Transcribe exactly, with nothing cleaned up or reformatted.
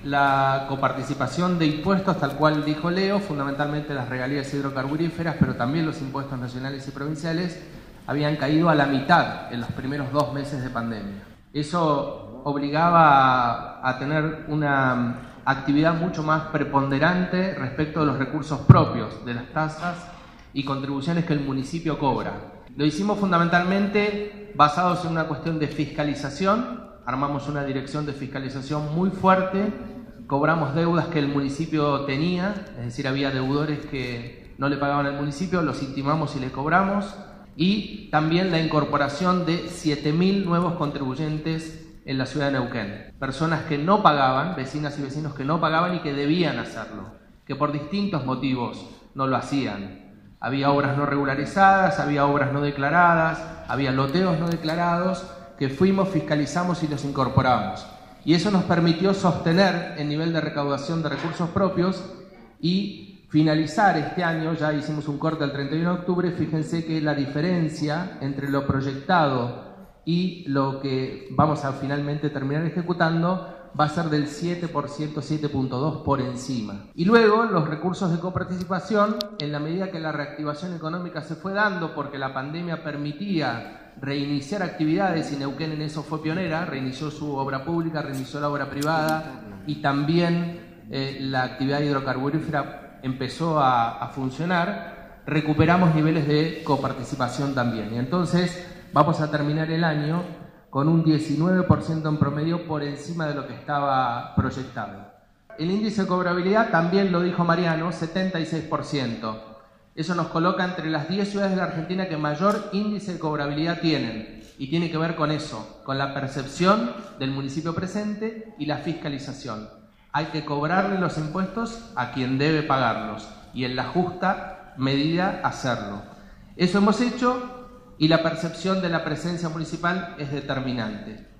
la coparticipación de impuestos, tal cual dijo Leo, fundamentalmente las regalías hidrocarburíferas, pero también los impuestos nacionales y provinciales, habían caído a la mitad en los primeros dos meses de pandemia. Eso obligaba a, a tener una actividad mucho más preponderante respecto de los recursos propios, de las tasas y contribuciones que el municipio cobra. Lo hicimos fundamentalmente basados en una cuestión de fiscalización. Armamos una dirección de fiscalización muy fuerte, cobramos deudas que el municipio tenía, es decir, había deudores que no le pagaban al municipio, los intimamos y le cobramos, y también la incorporación de siete mil nuevos contribuyentes en la ciudad de Neuquén. Personas que no pagaban, vecinas y vecinos que no pagaban y que debían hacerlo, que por distintos motivos no lo hacían. Había obras no regularizadas, había obras no declaradas, había loteos no declarados, que fuimos, fiscalizamos y los incorporamos. Y eso nos permitió sostener el nivel de recaudación de recursos propios y finalizar este año. Ya hicimos un corte el treinta y uno de octubre, fíjense que la diferencia entre lo proyectado y lo que vamos a finalmente terminar ejecutando va a ser del siete por ciento, siete punto dos por encima. Y luego los recursos de coparticipación, en la medida que la reactivación económica se fue dando, porque la pandemia permitía reiniciar actividades y Neuquén en eso fue pionera, reinició su obra pública, reinició la obra privada y también eh, la actividad hidrocarburífera empezó a, a funcionar, recuperamos niveles de coparticipación también. Y entonces vamos a terminar el año con un diecinueve por ciento en promedio por encima de lo que estaba proyectado. El índice de cobrabilidad, también lo dijo Mariano, setenta y seis por ciento. Eso nos coloca entre las diez ciudades de la Argentina que mayor índice de cobrabilidad tienen. Y tiene que ver con eso, con la percepción del municipio presente y la fiscalización. Hay que cobrarle los impuestos a quien debe pagarlos y en la justa medida hacerlo. Eso hemos hecho y la percepción de la presencia municipal es determinante.